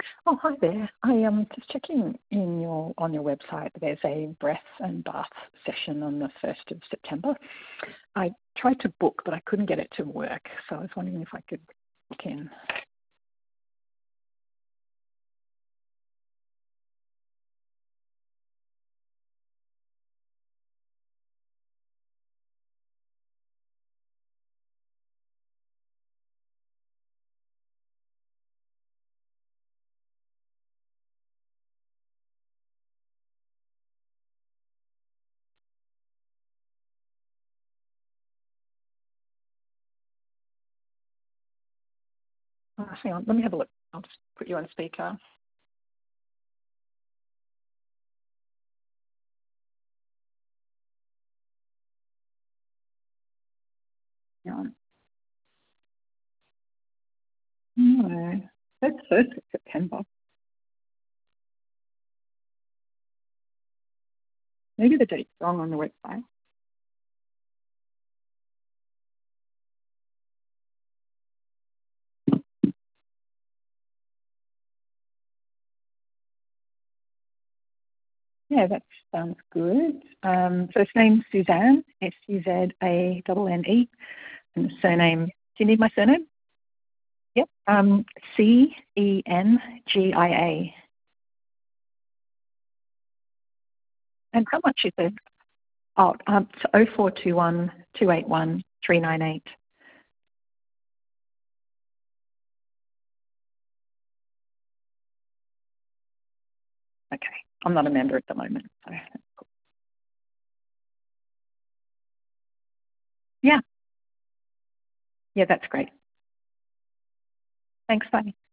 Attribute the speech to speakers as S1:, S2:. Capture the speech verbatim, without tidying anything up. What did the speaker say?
S1: Oh, hi there. I am just checking in your on your website. There's a breath and bath session on the first of September. I tried to book, but I couldn't get it to work, so I was wondering if I could book in. Oh, hang on, let me have a look. I'll just put you on speaker. Hang on. No, that's first of September. Maybe the date's wrong on the website. Yeah, that sounds good. Um, first name Suzanne, S U Z A N N E, and the surname. Do you need my surname? Yep. Um, C E N G I A. And how much is it? Oh, um, it's oh four two one, two eight one, three nine eight. Okay. I'm not a member at the moment. So. Yeah. Yeah, that's great. Thanks. Bye.